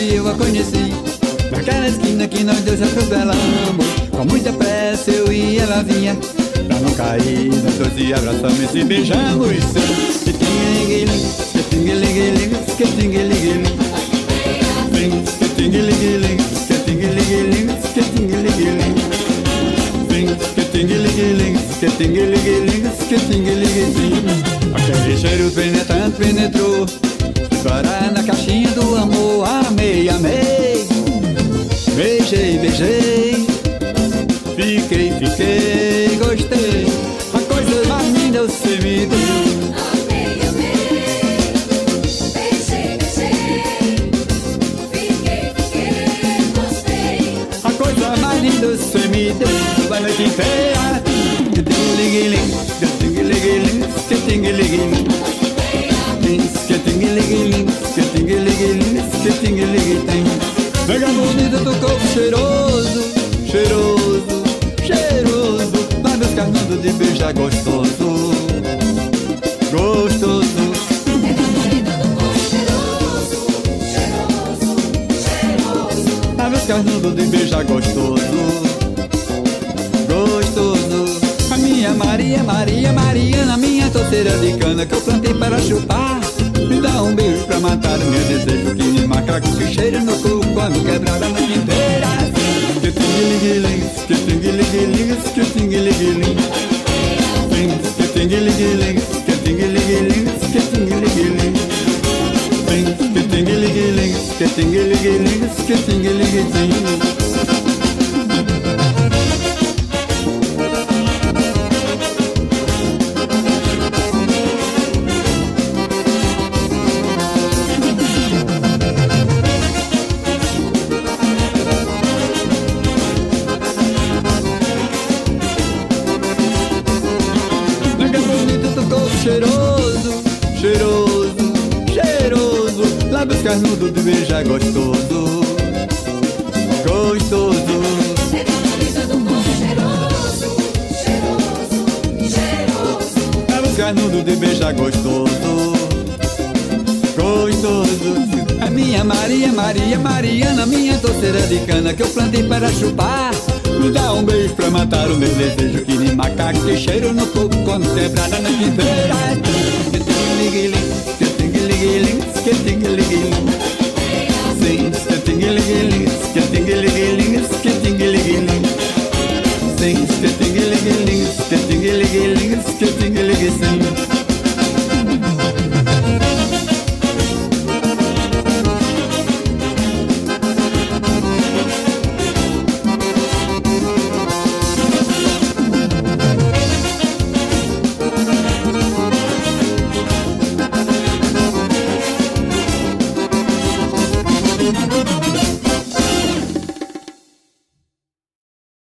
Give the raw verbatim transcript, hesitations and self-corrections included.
e eu a conheci naquela esquina que nós dois atropelamos. Com muita pressa eu e ela vinha, pra não cair, nós dois se abraçamos e se beijamos. Skitinguilinguiling, skitinguilinguiling, skitinguilinguiling, skitinguilinguiling, skitinguilinguiling, skitinguilinguiling, skitinguilinguiling, skitinguilinguiling, skitinguilinguiling. Aquele cheiro penetrante penetrou, parar na caixinha do amor. Amei, amei, beijei, beijei, fiquei, fiquei, gostei. A coisa mais linda você me deu. Amei, amei, beijei, beijei, fiquei, fiquei, gostei. A coisa mais linda você me deu. Vai noite inteira. Skitinguilinguiling, skitinguilinguiling, skitinguilinguiling, skitinguilinguiling, skitinguilinguiling, skitinguilinguiling. Pega bonito do corpo cheiroso, cheiroso, cheiroso. Lábios carnudos de beijar gostoso, gostoso. Pega bonito do corpo cheiroso, cheiroso, cheiroso. Lábios carnudos de beijar gostoso, gostoso. A minha Maria, Maria, Maria, na minha toceira de cana que eu plantei para chupar. Me dá um beijo pra matar o meu desejo, que nem macaco que cheira no corpo quando quebrar a noite inteira. Skitinguilinguiling, skitinguilinguiling, skitinguilinguiling, skitinguilinguiling, skitinguilinguiling, skitinguilinguiling, skitinguilinguiling, skitinguilinguiling, skitinguilinguiling. Cheiroso, cheiroso, cheiroso. Lábios carnudos de beijar gostoso, gostoso. Pega bonito do corpo cheiroso, cheiroso, cheiroso. Lábios carnudos de beijar gostoso, gostoso. A minha Maria, Maria, Maria, na minha toceira de cana que eu plantei para chupar. Me dá um beijo pra matar o meu desejo, que nem macaco que cheiro no corpo quando quebrada na quinteira. Skitinguilinguiling, skitinguilinguiling, skitinguilinguiling, skitinguilinguiling, skitinguilinguiling, skitinguilinguiling.